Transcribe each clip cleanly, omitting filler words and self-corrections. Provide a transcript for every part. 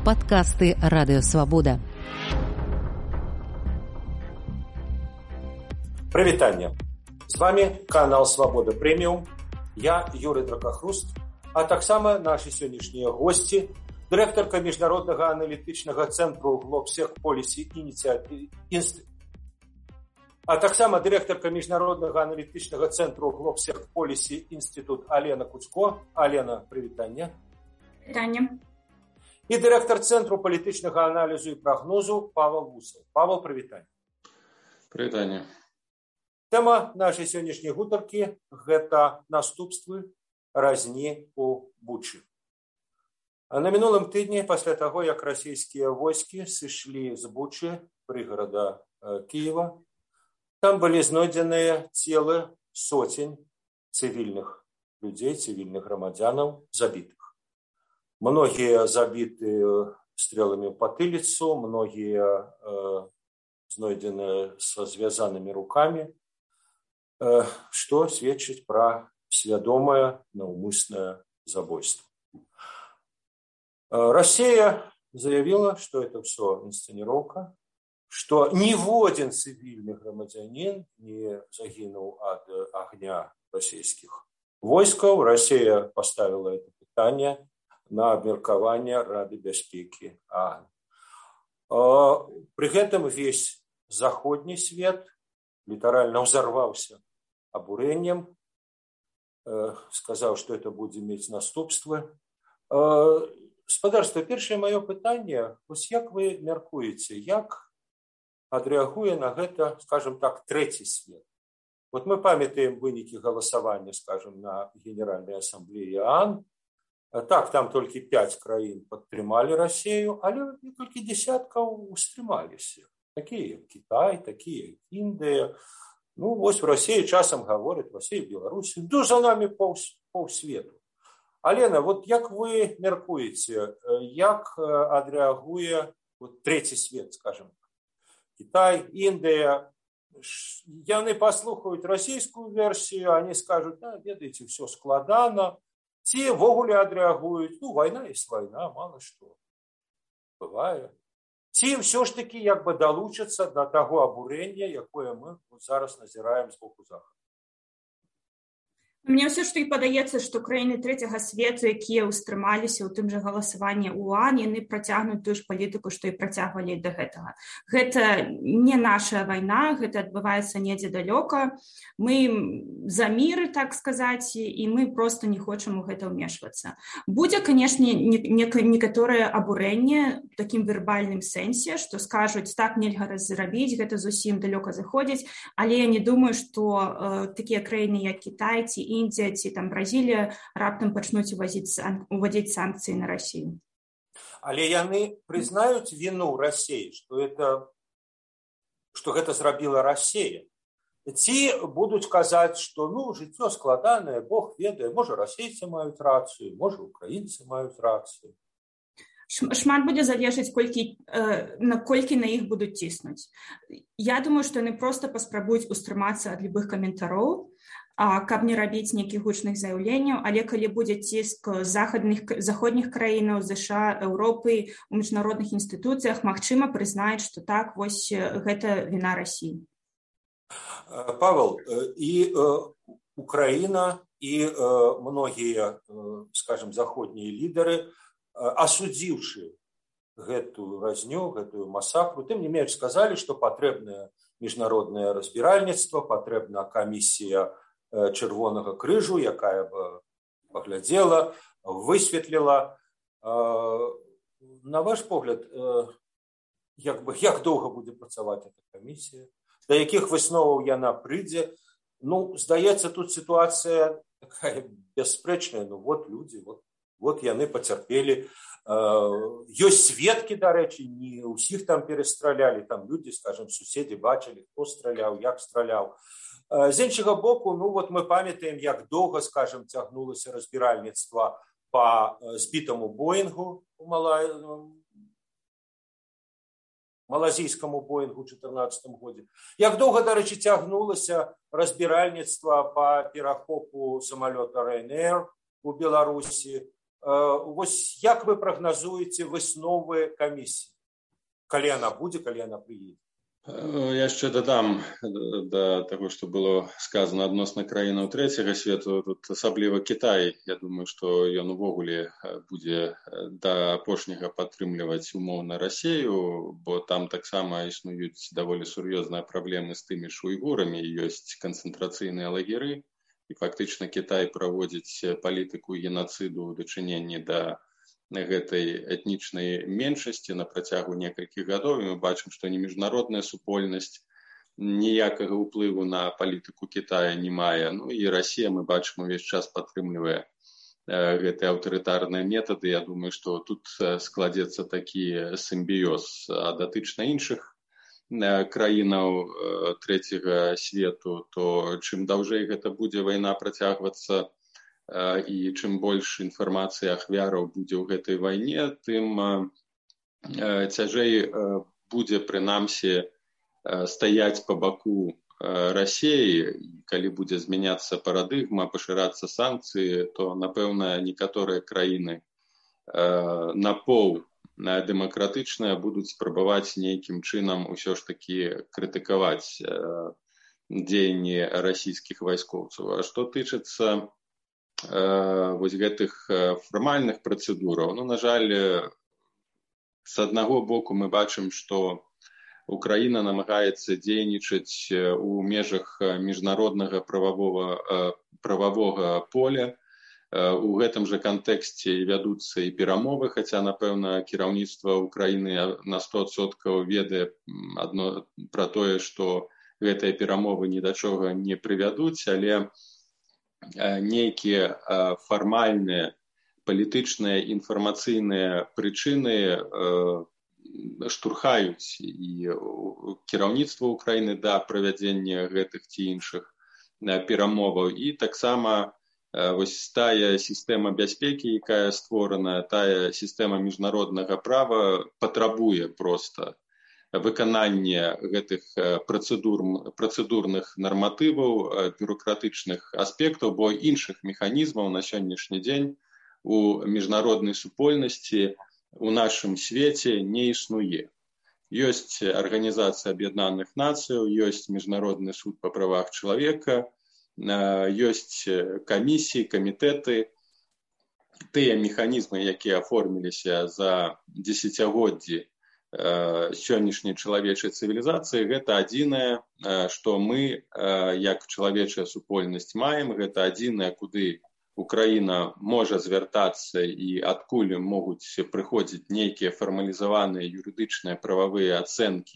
Падкасты Радыёвабода. Прывітанне. З вами канал Свабода Прэміум. Я Юрый Дракахруст, а таксама нашы сённяшнія госці, дырэктарка міжнароднага аналітычнага цэнтру Globsec Policy Institute, а таксама дырэктарка міжнароднага аналітычнага цэнтру Globsec Policy Institute Алена Куцко. Алена, прывітанне. Прывітанне. І дырэктар цэнтру палітычнага аналізу і прагнозу Павел Вусаў. Павел, прывітанне. Прывітанне. Тэма нашай сённяшняй гутаркі – гэта наступствы разні ў Бучы. На мінулым тыдні, пасля таго, як расійскія войскі сышлі з Бучы, прыгарада Кіева, там былі знойдзеныя целы соцень цывільных людзей, цывільных грамадзянаў, забітых. Многія забіты стреламі ў патыліцу, многія знойдзеныя са звязанымі рукамі, што сведчыць пра свядомае наўмыснае забойство. Россия заявила, что это все инсценировка, что ніводзін цывільны грамадзянин не загінуў ад агня расійскіх войскаў. Россия поставила это питание на абмеркаванне Рады бяспекі ААН. Пры гэтым весь заходні свет літаральна ўзарваўся абурэннем, сказаў, што это будзе мець наступствы. Спадарства, першае маё пытанне, вось як вы мяркуеце, як адрэагуе на гэта, скажем так, трэці свет? Вот мы памятаем вынікі галасавання, скажем, на Генеральнай ассамблеі ААН. Так, там толькі 5 краін падтрымалі Расію, але некалькі десяткаў устрымаліся. Такія як Кітай, такія як Індыя. Ну, вось в Расіі часам гавораць, Расія, Беларусь, ду за нами паўсвету. Алена, вот як вы мяркуеце, як адрэагуе вот трэці свет, скажем, Кітай, Індыя? Яны паслухаюць расійскую версію, они скажуць, да, ведаеце, все складана. Ці ввогуле адрэагуюць, ну, вайна есть вайна, мало што бывае. Ці ўсё ж такі як бы далучацца да таго абурэння, якое мы зараз назіраем з боку захаду. Мне ўсё ж такі падаецца, што краіны трэцяга свету, якія ўстрымаліся ў тым жа галасаванні ў ААН, яны працягнуць тую ж палітыку, што і працягвалі да гэтага. Гэта не наша вайна, гэта адбываецца недзе далёка. Мы за мір, так сказаць, і мы проста не хочам у гэта ўмешвацца. Будзе, канешне, некаторае абурэнне в такім вербальным сэнсе, што скажуць, так нельга зрабіць, гэта зусім далёка заходзіць, але я не думаю, што такія краіны, як Кітай ці Індія ці там Бразілія раптам пачнуць уводзіць санкцыі на Расію. Але яны прызнаюць віну Расіі, што гэта зрабіла Расія. Ці будуць казаць, што ну, жыццё складанае, Бог ведае, можа расейцы маюць рацыю, можа украінцы маюць рацыю. Шмат будзе залежаць, наколькі на іх будуць ціснуць. Я думаю, што яны проста паспрабуюць устрымацца ад любых каментароў, каб не рабіць нейкіх гучных заяўленняў, але калі будзе ціск заходніх краінаў, ЗША, Еўропы, у міжнародных інстытуцыях, магчыма прызнаюць, што так, вось гэта віна Расіі. Павел, і Украіна, і многія, скажем, заходнія лідары, асудзіўшы гэтую разню, гэтую масакру, тым не менш сказалі, што патрэбнае міжнароднае разбіральніцтва, патрэбна камісія Чырвонага крыжу, якая б паглядзела, высветліла. На ваш погляд, як доўга будзе працаваць эта камісія? Да якіх высноваў яна прыйдзе? Ну, здаецца, тут сітуацыя такая бясспрэчная. Ну, вот людзі, вот яны пацярпелі. Ёсць сведкі, дарэчы, не ўсіх там перастралялі. Там людзі, скажем, суседзі бачылі, хто страляў, як страляў. З іншага боку, ну вот мы памятаем, як доўга, скажем, цягнулася разбіральніцтва па збітаму Боінгу, малазійскаму Боінгу ў 2014 годзе. Як доўга, дарэчы, цягнулася разбіральніцтва па перахопу самалёта Ryanair у Беларусі, Вось як вы прагназуеце высновы камісіі? Калі яна будзе, калі яна прыедзе? Я яшчэ дадам да таго, што было сказана адносна краінаў трэцяга свету. Тут асабліва Кітай, я думаю, што ён увогуле будзе да апошняга падтрымліваць умоўна Расею, бо там таксама існуюць даволі сур'ёзныя праблемы з тымі ж уйгурамі, ёсць канцэнтрацыйныя лагеры, і фактычна Кітай праводзіць палітыку генацыду ў дачыненні да гэтай этнічнай меншасці на працягу некалькіх гадоў. І мы бачым, што ні міжнародная супольнасць ніякага ўплыву на палітыку Кітая не мае. Ну і Расія, мы бачым, увесь час падтрымлівае гэтыя аўтарытарныя метады. Я думаю, што тут складзецца такі сімбіёз. А датычна іншых краінаў трэцяга свету, то чым даўжэй гэта будзе вайна працягвацца, і чым больш інфармацыі ахвяраў будзе ў гэтай вайне, тым цяжэй будзе прынамсі стаяць па баку Расеі. Калі будзе змяняцца парадыгма, пашырацца санкцыі, то, напэўна, некаторыя краіны напоў дэмакратычныя будуць спрабаваць нейкім чынам усё ж такі крытыкаваць дзеянні расійскіх вайскоўцаў. А што тычыцца вось гэтых фармальных працэдураў, на жаль, з аднаго боку мы бачым, што Украіна намагаецца дзейнічаць у межах міжнароднага прававога поля. У гэтым жа кантэксце вядуцца і перамовы, хаця, напэўна, кіраўніцтва Украіны на 100% ведае адно пра тое, што гэтыя перамовы ні да чога не прывядуць, але нейкія фармальныя палітычныя інфармацыйныя прычыны штурхаюць і кіраўніцтва Украіны да правядзення гэтых ці іншых перамоваў. І таксама вось тая сістэма бяспекі, якая створана, тая сістэма міжнароднага права патрабуе проста выкананне гэтых працэдурных нарматываў, бюрократычных аспектаў, бо іншых механізмаў на сённяшні дзень у міжнароднай супольнасці у нашым свеце не існуе. Ёсць Арганізацыя Аб'яднаных Нацыяў, ёсць Міжнародны суд па правах чалавека, ёсць камісіі, камітэты. Тыя механізмы, якія аформіліся за дзесяцігоддзі сённяшняй чалавечай цывілізацыі, гэта адзінае, што мы, як чалавечая супольнасць, маем. Гэта адзінае, куды Украіна можа звяртацца і адкуль могуць прыходзіць нейкія фармалізаваныя юрыдычныя прававыя ацэнкі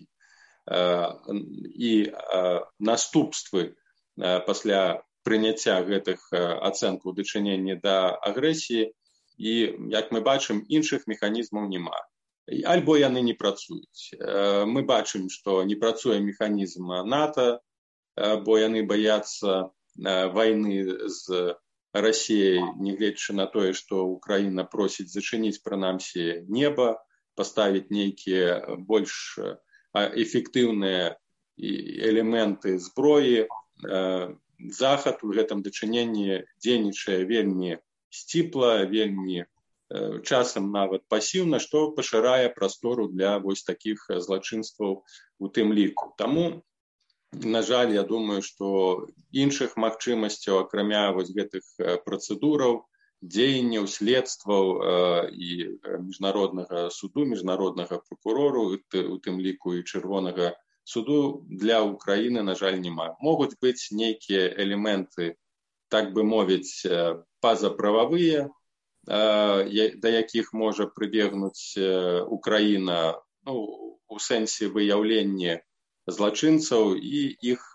і наступствы пасля прыняцця гэтых ацэнкаў у дачыненні да агрэсіі. І, як мы бачым, іншых механізмаў няма. Альбо яны не працуюць. Мы бачым, што не працуе механізм НАТО, бо яны баяцца вайны з Расіяй, нягледзячы на тое, што Украіна просіць зачыніць прынамсі неба, паставіць нейкія больш эфектыўныя элементы зброі. Захад у гэтым дачыненні дзейнічае вельмі сціпла, вельмі часам нават пасіўна, што пашырае прастору для вось такіх злачынстваў у тым ліку. Таму, на жаль, я думаю, што іншых магчымасцяў, акрамя вось гэтых працэдураў, дзеянняў, следстваў і міжнароднага суду, міжнароднага прокурору, у тым ліку і Чырвонага суду, для Украіны, на жаль, няма. Могуць быць нейкія элементы, так бы мовіць, пазаправавыя, да якіх можа прыбегнуць Украіна, у сэнсе выяўлення злачынцаў і іх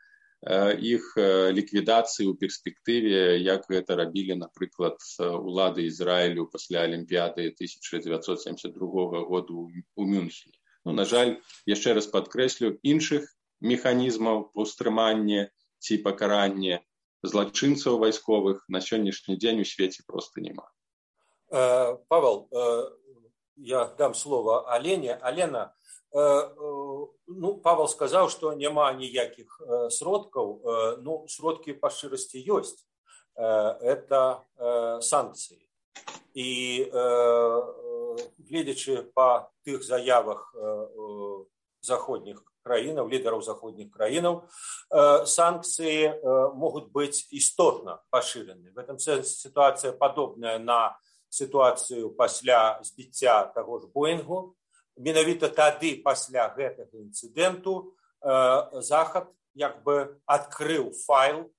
ліквідацыі ў перспектыве, як гэта рабілі, напрыклад, улады Ізраілю пасля Алімпіяды 1972 году ў Мюнхене. На жаль, яшчэ раз падкрэслю, іншых механізмаў паўстрымання ці пакарання злачынцаў вайсковых на сённяшні дзень у свеце проста няма. Павел, я дам слово Алене. Алена, Павел сказаў, што няма ніякіх сродкаў, сродкі па шчырасці ёсць. Это санкцыі. І гледзячы па тых заявах заходніх краінаў, лідараў заходніх краінаў, санкцыі могуць быць істотна пашырены. В этом сэнсе сітуацыя падобная на сітуацыю пасля збіцця таго ж Боінгу. Менавіта тады, пасля гэтага інцыдэнту, Захад як бы адкрыў файл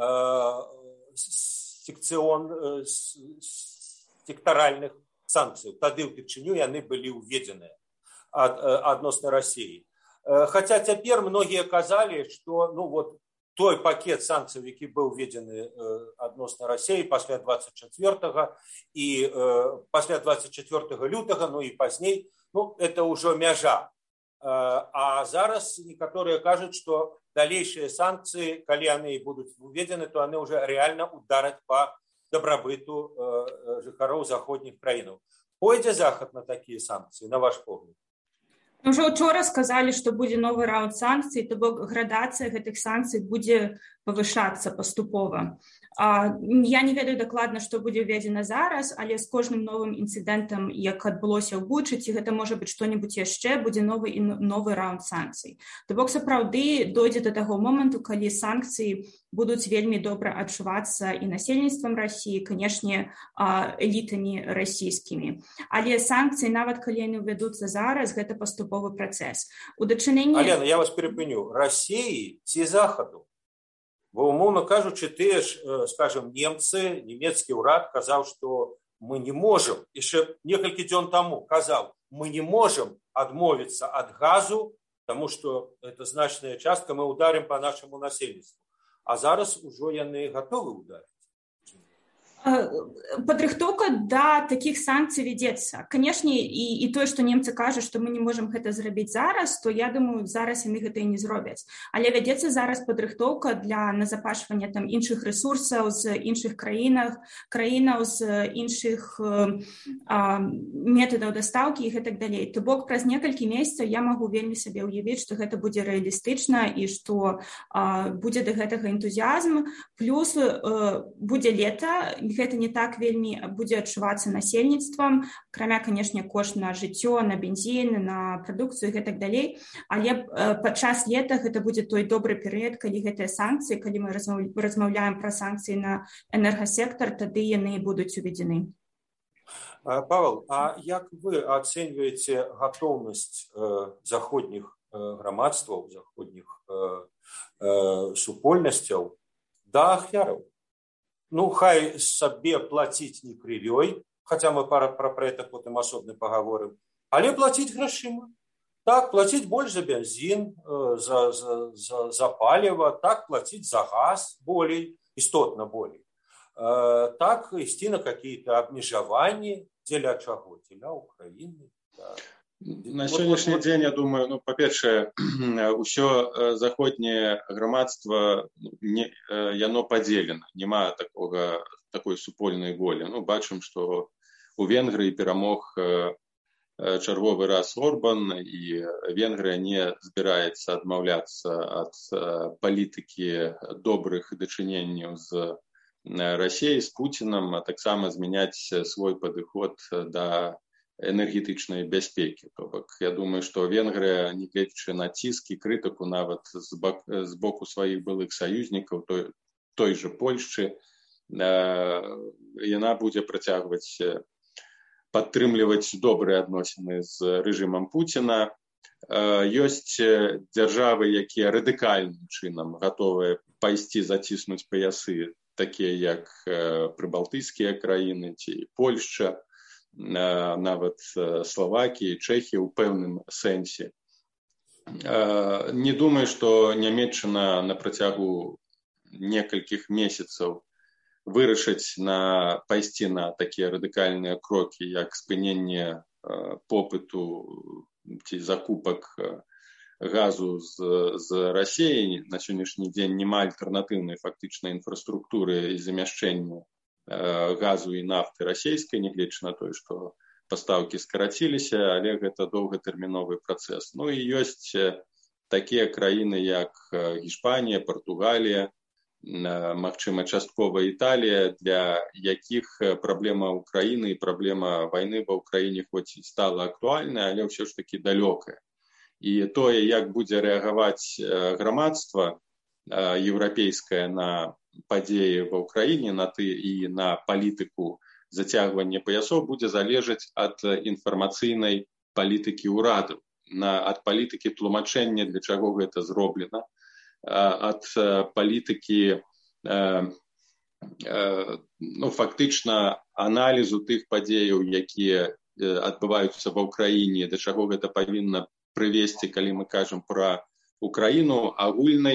сектаральных санкцый. Тады ўпершыню яны былі ўведзеныя адносна Расіі. Хаця цяпер многія казалі, што той пакет санкцый, які быў уведзены адносна Расіі пасля 24-го і пасля 24 лютага, і пазней, это ўжо мяжа. А зараз некаторыя кажуць, што далейшыя санкцыі, калі яны будуць уведзены, то яны ўжо рэальна удараць па дабрабыту жыхароў заходніх краінаў. Пойдзе Захад на такія санкцыі, на ваш погляд? Уже учора сказалі, што будзе новы раунд санкцый, то бок градацыя гэтых санкцый будзе павышацца паступова. Я не ведаю дакладна, што будзе ўведзена зараз, але з кожным новым інцыдэнтам, як адбылося ў Бучаці, гэта можа быць што-небудзь яшчэ, будзе новы раунд санкцый. То бок сапраўды дойдзе да таго моманту, калі санкцыі будуць вельмі добра адчувацца і насельніцтвам Расіі, канешне, элітамі расійскімі. Але санкцыі, нават калі яны ўвядуцца зараз, гэта паступовы працэс. Алена, я вас перепыню. Расіі ці Захаду? Бо, умоўна кажучы, тыя ж, скажем, немцы, нямецкі ўрад казаў, што мы не можам, яшчэ некалькі дзён таму казаў, мы не можам адмовіцца ад газу, таму што это значная частка, мы ударим по нашаму насельніцтву. А зараз ужо яны гатовы ударыць. Падрыхтоўка да такіх санкцый вядзецца. Канешне, і тое, што немцы кажуць, што мы не можам гэта зрабіць зараз, то я думаю, зараз яны гэта і не зробяць. Але вядзецца зараз падрыхтоўка для назапашвання там іншых рэсурсаў з іншых краінаў з іншых метадаў дастаўкі і гэтак далей. То бок праз некалькі месяцаў я магу вельмі сабе ўявіць, што гэта будзе рэалістычна і што будзе да гэтага энтузіязм. Плюс будзе лета, гэта не так вельмі будзе адчувацца насельніцтвам, акрамя, канешне, кошт на жыццё, на бензін, на прадукцыю і гэтак далей. Але падчас лета гэта будзе той добры перыяд, калі гэтыя санкцыі, калі мы размаўляем пра санкцыі на энергасектар, тады яны будуць уведзены. Павел, а як вы ацэньваеце гатоўнасць заходніх грамадстваў, заходніх супольнасцяў да ахвяраў? Хай сабе плаціць не крывёй, хаця мы пра это потым асобна паговорым, але плаціць грашыма. Так, плаціць больш за бензін, за паліва, так, плаціць за газ болей, істотна болей. Так, ісці на какие-то абмежаванні, дзеля чаго? Дзеля Украіны. На сённяшні дзень, я думаю, па-першае, ўсё заходняе грамадства, яно падзелена, няма такой супольнай волі. Бачым, што у Венгрыі перамог чарговы раз Орбан, і Венгрыя не збіраецца адмаўляцца ад палітыкі добрых дачыненняў з Расіяй, з Пуцінам, а таксама змяняць свой падыход да энергетычнай бяспекі. То бок, я думаю, што Венгрыя, нягледзячы на ціск і крытыку нават з боку сваіх былых саюзнікаў, той жа Польшчы, яна будзе працягваць падтрымліваць добрыя адносіны з рэжымам Пуціна. Ёсць дзяржавы, якія радыкальным чынам гатовыя пайсці заціснуць паясы, такія як прыбалтыйскія краіны ці Польшча, нават Словакіі, Чэхіі ў пэўным сэнсе. Не думаю, што Нямецчына на працягу некалькіх месяцаў вырашыць пайсці на такія радыкальныя крокі, як спыненне попыту ці закупак газу з Расіі. На сённяшні дзень няма альтэрнатыўнай фактычнай інфраструктуры і замяшчэння газу і нафты расійскай, нягледзячы на тое, што пастаўкі скараціліся, але гэта доўгатэрміновы працэс. І ёсць такія краіны, як Іспанія, Партугалія, магчыма, часткова Італія, для якіх праблема Украіны і праблема вайны ва Ўкраіне хоць і стала актуальнай, але ўсё ж такі далёкая. І тое, як будзе рэагаваць грамадства еўрапейскае на падзеі ва Ўкраіне, і на палітыку зацягвання паясоў, будзе залежаць ад інфармацыйнай палітыкі ўрадаў, ад палітыкі тлумачэння, для чаго гэта зроблена, ад палітыкі фактычна аналізу тых падзеяў, якія адбываюцца ва Ўкраіне, да чаго гэта павінна прывесці, калі мы кажам пра Украіну, ад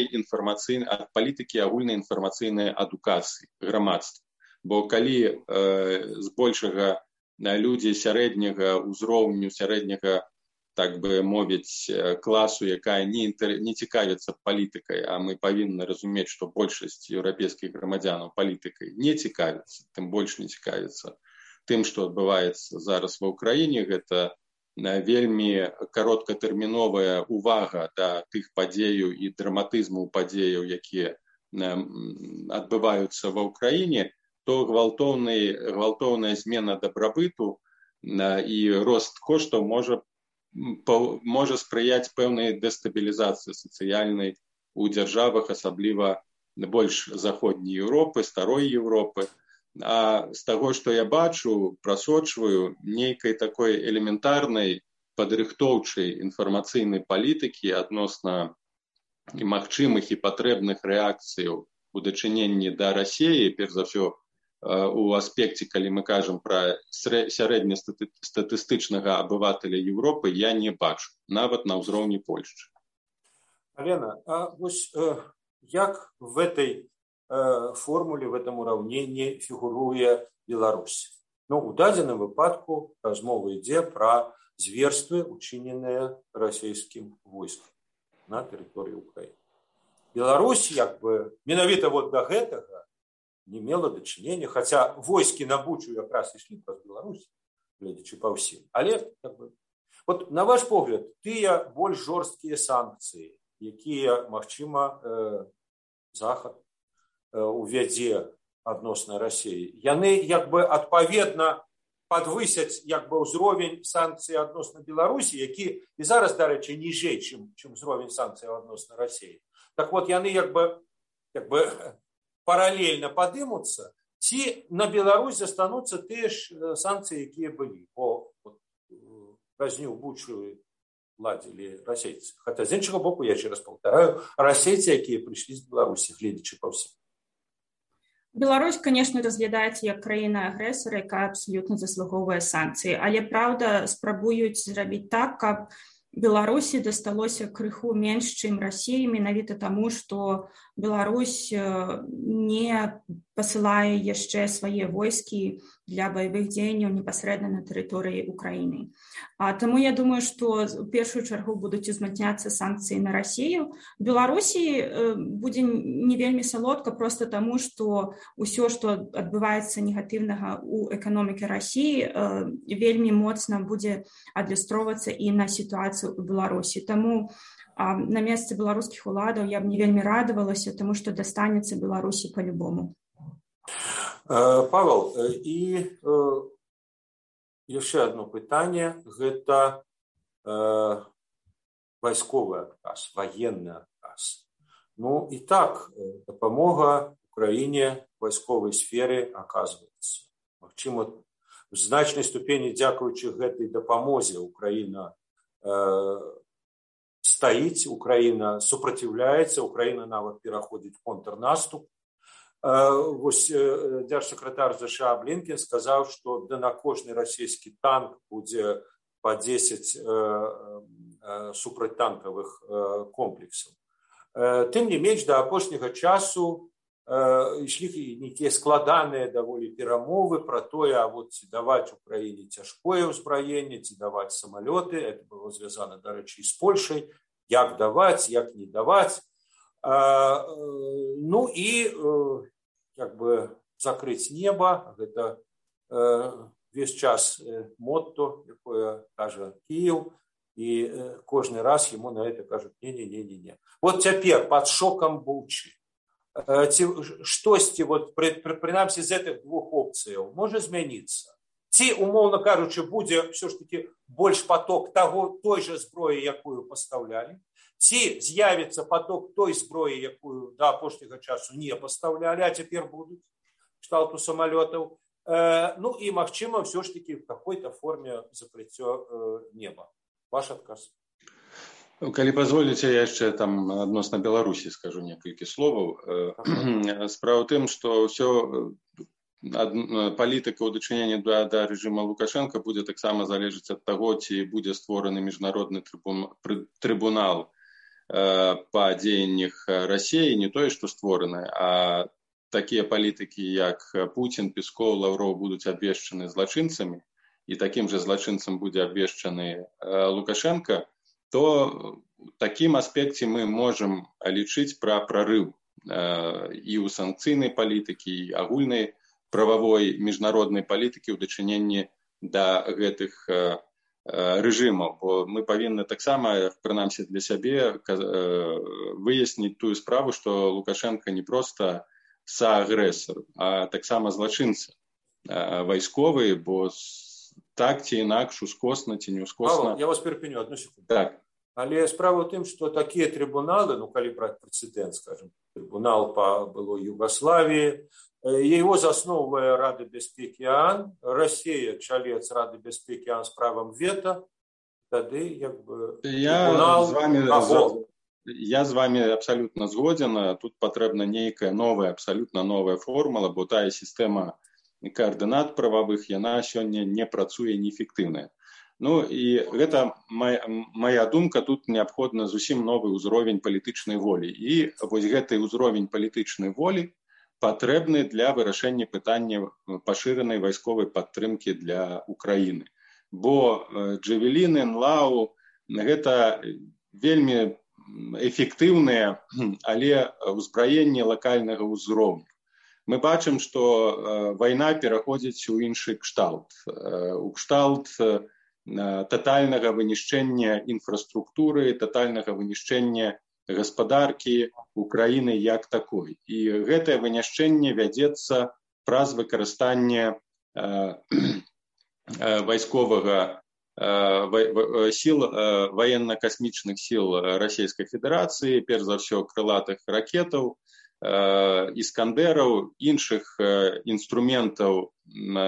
палітыкі агульнай інфармацыйнай адукацыі грамадства. Бо калі збольшага людзі сярэдняга ўзроўню, сярэдняга, так бы мовіць, класу, якая не цікавіцца палітыкай, а мы павінны разумець, што большасць еўрапейскіх грамадзянаў палітыкай не цікавіцца, тым больш не цікавіцца тым, што адбываецца зараз ва Ўкраіне. Гэта вельмі кароткатэрміновая увага да тых падзеяў і драматызму падзеяў, якія адбываюцца ва Ўкраіне, то гвалтоўная змена дабрабыту і рост коштаў можа спрыяць пэўнай дэстабілізацыі сацыяльнай у дзяржавах, асабліва больш заходняй Еўропы, старой Еўропы. А з таго, што я бачу, прасочваю, нейкай такой элементарнай падрыхтоўчай інфармацыйнай палітыкі адносна магчымых і патрэбных рэакцыяў у дачыненні да Расіі, перш за ўсё у аспекце, калі мы кажам пра сярэднестатыстычнага абывателя Еўропы, я не бачу, нават на ўзроўні Польшчы. Алена, а вось як в этой формуле, в этом уравнении фигуруе Беларусь? У дадзеным выпадку размова ідзе пра зверствы, учыненыя расійскім войскам на тэрыторыі Украіны. Беларусь, менавіта да гэтага не мела дачынення, хаця войскі на Бучу якраз ішлі праз Беларусь, гледзячы па ўсім. Але, на ваш погляд, тыя больш жорсткія санкцыі, якія, магчыма, Захад увядзе адносна Расіі, яны адпаведна падвысяць ўзровень санкцый адносна Беларусі, які і зараз, дарэчы, ніжэй, чым узровень санкцый адносна Расіі. Так вот, яны паралельна падымуцца, ці на Беларусь застануцца тыя ж санкцыі, якія былі, бо разню Бучу ладзілі расейцы. Хаця з іншага боку, я ще раз паўтараю, расейцы, якія прыйшлі з Беларусі, гледзячы па ўсім. Беларусь, конечно, разглядаецца як краіна-агрэсара, якая абсалютна заслугоўвае санкцыі, але, праўда, спрабуюць зрабіць так, каб Беларусі дасталося крыху менш, чым Расіі, менавіта таму, што Беларусь не пасылае яшчэ свае войскі для баявых дзеянняў непасрэдна на тэрыторыі Украіны. Таму я думаю, што ў першую чаргу будуць узмацняцца санкцыі на Расію. Беларусі будзе не вельмі салодка проста таму, што ўсё, што адбываецца негатыўнага ў эканомікі Расіі, вельмі моцна будзе адлюстроўвацца і на сітуацыю ў Беларусі. Таму на месцы беларускіх уладаў я б не вельмі радавалася, таму што дастанецца Беларусі па-любому. Павел, і яшчэ одно пытанне, гэта вайсковы адказ, военны адказ. І так, дапамога Украіне в вайсковай сферы аказваецца. Магчыма, в значнай ступені дзякуючы гэтай дапамозе Украіна стаіць, Украіна супраціўляецца, Украіна нават пераходзіць контрнаступ. Вось дзяржсакратар США Блінкен сказаў, што на кожны расійскі танк будзе па 10 супрацьтанкавых комплексаў. Тым не менш, да апошняга часу ішлі нейкія складаныя даволі перамовы пра тое, ці даваць Украіне цяжкое ўзбраенне, ці даваць самалёты. Это было звязана, дарэчы, з Польшай. Як даваць, як не даваць. Закрыць неба, гэта весь час мотто, якое кажа Кіеў, і кожны раз яму на это кажуць не-не-не-не. Вот цяпер пад шокам Бучы штосьці прынамсі з гэтых двух опцыяў можа змяніцца? Ці, умоўна кажучы, будзе ўсё ж таки больш поток той жа зброі, якую пастаўлялі, ці з'явіцца поток той зброі, якую да апошняга часу не пастаўлялі, а цяпер будуць кшталту самалётаў. Ну і, магчыма, ўсё ж таки в какой-то форме закрыццё неба. Ваш адказ. Калі пазволіце, я яшчэ там адносна Беларусі скажу некалькі словаў. Справа ў тым, што ўсё палітыка ў дачыненні да рэжыма Лукашенка будзе таксама залежыць ад таго, ці будзе створаны міжнародны трыбунал па дзеяннях Расіі, не тое, што створаны, а такія палітыкі, як Путін, Песков, Лаўроў будуць абвешчаны злачынцамі, і такім жа злачынцам будзе абвешчаны Лукашенка, то ў такім аспекце мы можам лічыць пра прарыў і ў санкцыйнай палітыкі, і агульнай прававой міжнароднай палітыкі ў дачыненні да гэтых рэжымаў. Бо мы павінны таксама, прынамсі для сябе, выясніць тую справу, што Лукашенка не проста саагрэсар, а таксама злачынца вайсковы, бо так ці інакш, ускосна ці не ускосна. Я вас перапыню, одну секунду. Так. Але справа ў тым, што такія трыбуналы, ну калі браць прэцэдэнт, скажем, трыбунал па былой Югославіі, его засноўвае Рада бяспекі ААН, Расія чалец Рады бяспекі ААН з правам вета, тады як бы трыбунал каго? Я з вами абсалютна згодзен. Тут патрэбна нейкая новая, абсалютна новая формула, бо тая сістэма каардынат прававых, яна сёння не працуе, неэфектыўная. Ну і гэта моя думка, тут неабходна зусім новы ўзровень палітычнай волі. І вось гэты ўзровень палітычнай волі патрэбны для вырашэння пытання пашыранай вайсковай падтрымкі для Украіны. Бо джавеліны, НЛАУ гэта вельмі эфектыўныя, але ўзбраенне лакальнага ўзроўню. Мы бачым, што вайна пераходзіць у іншы кшталт. У кшталт татальнага вынішчэння інфраструктуры, татальнага вынішчэння гаспадаркі Украіны як такой. І гэтае вынішчэнне вядзецца праз выкарыстанне вайсковага сил, военно-космічных сил Расійскай Федэрацыі, перш за ўсё крылатых ракетаў, іскандераў, іншых інструментаў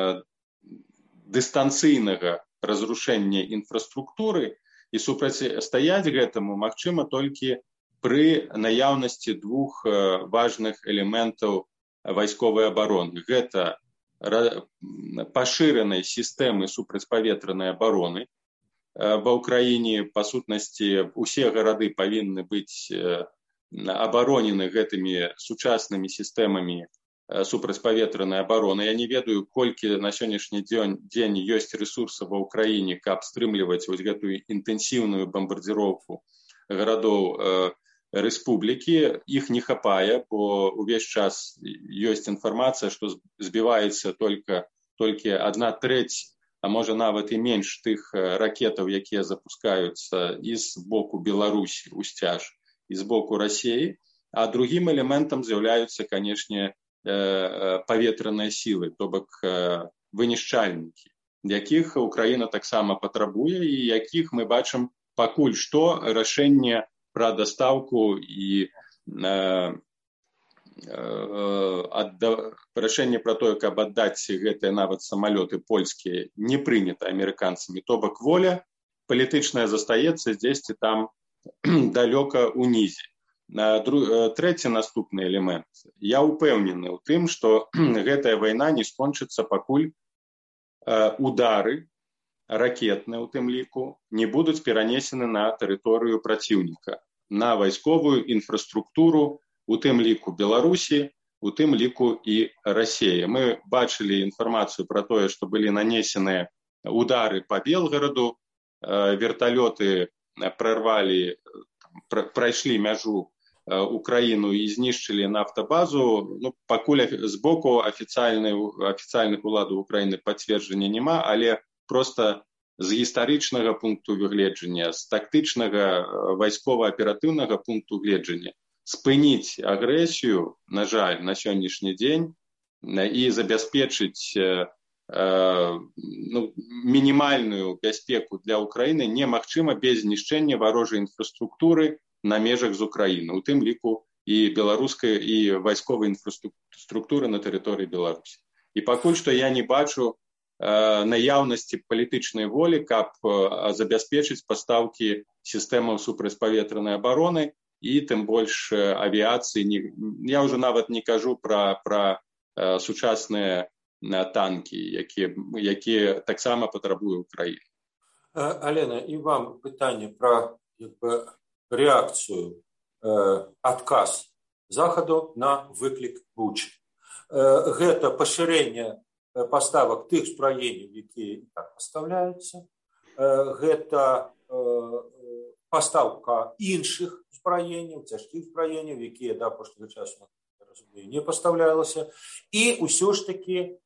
дыстанцыйнага разрушэння інфраструктуры, і супрацьстаяць гэтаму магчыма толькі пры наяўнасці двух важных элементаў вайсковай абароны. Гэта пашыранай сістэмы супрацьпаветранай абароны. Ва ўкраіне, па сутнасці, усе гарады павінны быць абаронены гэтымі сучаснымі сістэмамі супрацьпаветранай абароны. Я не ведаю, колькі на сённяшні дзень ёсць рэсурсаў ва ўкраіне, каб стрымліваць вось гэтую інтэнсіўную бамбардзіроўку гарадоў рэспублікі. Іх не хапае, бо ўвесь час ёсць інфармацыя, што збіваецца толькі 1/3, а можа нават і менш тых ракетаў, якія запускаюцца і з боку Беларусі ў сцяж, і з боку Расіі. А другім элементам з'яўляюцца, канешне, паветраныя сілы, то бок вынішчальнікі, якіх Украіна таксама патрабуе, і якіх мы бачым пакуль што рашэнне пра дастаўку і рашэнне пра тое, каб аддаць гэтыя нават самалёты польскія, не прынята амерыканцамі. То бок воля палітычная застаецца дзесьці там далёка ўнізе. Трэці наступны элемент. Я ўпэўнены ў тым, што гэтая вайна не скончыцца, пакуль удары ракетныя, у тым ліку, не будуць перанесены на тэрыторыю праціўніка, на вайсковую інфраструктуру, у тым ліку Беларусі, у тым ліку і Расіі. Мы бачылі інфармацыю пра тое, што былі нанесеныя удары па Белгараду, верталёты прайшлі мяжу Украіну і знішчылі нафтабазу. Ну, пакуль з боку афіцыйных уладаў Украіны пацверджання няма, але проста з гістарычнага пункту гледжання, з тактычнага вайскова-аператыўнага пункту гледжання спыніць агрэсію, на жаль, на сённяшні дзень і забяспечыць мінімальную бяспеку для Украіны немагчыма без знішчэння варожай інфраструктуры на межах з Украіны, у тым ліку і беларускай і вайсковай інфраструктуры на тэрыторыі Беларусі. І пакуль што я не бачу наяўнасці палітычнай волі, каб забяспечыць пастаўкі сістэмаў супрацьпаветранай абароны і тым больш авіяцыі. Я ўжо нават не кажу пра сучасныя танкі, якія таксама патрабуе Украіна. Алена, і вам пытанне пра рэакцыю, адказ Захаду на выклік Бучы. Гэта пашырэнне паставак тых збраенняў, якія і так пастаўляюцца. Гэта пастаўка іншых збраенняў, цяжкіх збраенняў, якія да апошняга часу, не пастаўлялася. І ўсё ж такі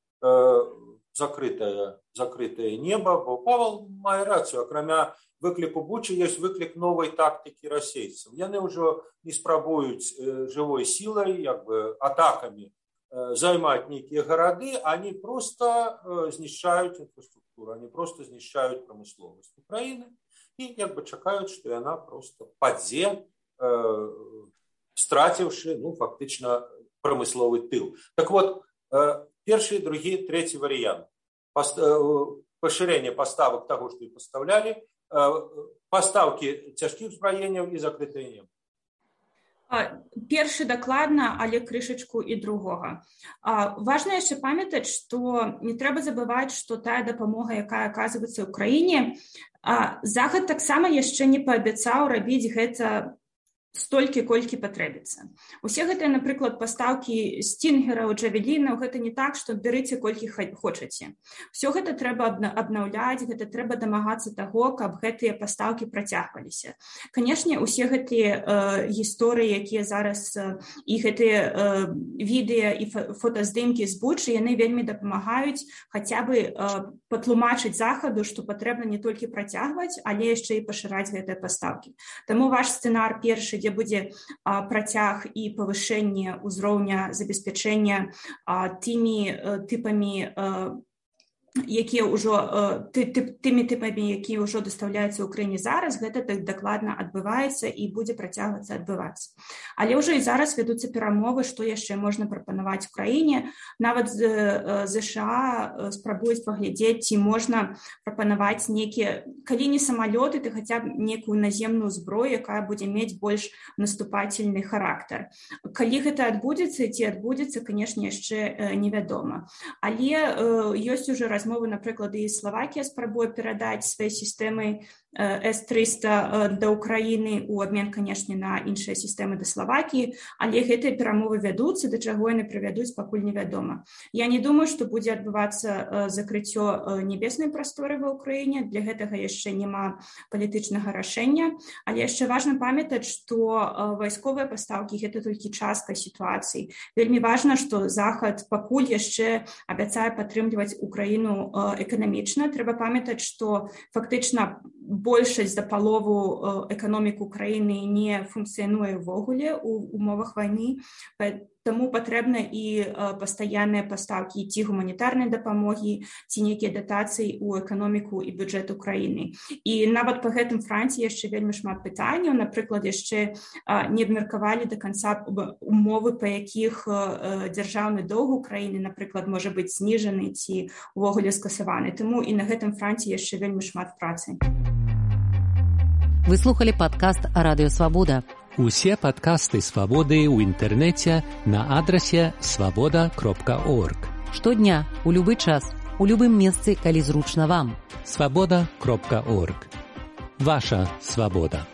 закрытае неба, бо Павел мае рацыю, акрамя выкліку Бучы ёсць выклік новай тактыкі расейцаў. Яны ўжо не спрабуюць жывой сілай, атакамі займаць нейкія гарады, они просто знішчаюць інфраструктуру, они просто знішчаюць прамысловасць Украіны і чакаюць, што яна просто падзе, страціўшы, фактычна прамысловы тыл. Так вот, першы, другі, трэці варыянт. Пашырэнне паставак таго, што і пастаўлялі, пастаўкі цяжкіх збраенняў і закрытае неба. Першы дакладна, але крышачку і другога. Важна яшчэ памятаць, што не трэба забываць, што тая дапамога, якая аказваецца ў краіне, Захад таксама яшчэ не паабяцаў рабіць гэта столькі, колькі патрэбіцца. Усе гэтыя, напрыклад, пастаўкі стінгераў, джавелінаў, гэта не так, што берыце колькі хочаце. Усё гэта трэба абнаўляць, гэта трэба дамагацца таго, каб гэтыя пастаўкі працягваліся. Канешне, усе гэтыя гісторыі, якія зараз і гэтыя відэа і фотаздымкі з Бучы, яны вельмі дапамагаюць хаця бы патлумачыць Захаду, што патрэбна не толькі працягваць, але яшчэ і пашыраць гэтыя пастаўкі. Таму ваш сцэнар першы, дзе будзе працяг і павышэнне ўзроўня забеспячэння тымі тыпамі, якія ўжо тымі тыпамі, якія ўжо дастаўляюцца ў краіне зараз, гэта так дакладна адбываецца і будзе працягвацца адбывацца. Але ўжо і зараз вядуцца перамовы, што яшчэ можна прапанаваць у краіне. Нават ЗША спрабуюць паглядзець, ці можна прапанаваць нейкія, калі не самалёты, то хаця б некую наземную зброю, якая будзе мець больш наступательны характар. Калі гэта адбудзецца, ці адбудзецца, канешне, яшчэ невядома. Але ёсць ужо размовы, напрыклад, і Славакія спрабуе перадаць свае сістэмы С-300 да Украіны ў абмен, канешне, на іншыя сістэмы да Славакіі, але гэтыя перамовы вядуцца, да чаго яны прывядуць, пакуль невядома. Я не думаю, што будзе адбывацца закрыццё небеснай прасторы ва Ўкраіне, для гэтага яшчэ няма палітычнага рашэння, але яшчэ важна памятаць, што вайсковыя пастаўкі – гэта толькі частка сітуацыі. Вельмі важна, што Захад пакуль яшчэ абяцае падтрымліваць Украіну эканамічна. Трэба памятаць, што фактычна большасць да палову эканоміку краіны не функцыянуе ўвогуле ў умовах вайны, таму патрэбна і пастаянныя пастаўкі ці гуманітарнай дапамогі, ці нейкія датацыі ў эканоміку і бюджэт Украіны. І нават па гэтым франце яшчэ вельмі шмат пытанняў. Напрыклад, яшчэ не абмеркавалі да канца умовы, па якіх дзяржаўны доўг Украіны, напрыклад, можа быць зніжаны ці ўвогуле скасаваны. Таму і на гэтым франце яшчэ вельмі шмат працы. Вы слухали падкаст «Радыё Свабода». Усе падкасты «Свабоды» ў інтэрнэце на адрасе свабода.орг. Штодня, у любы час, у любым месцы, калі зручна вам. Свабода.орг. Ваша свабода.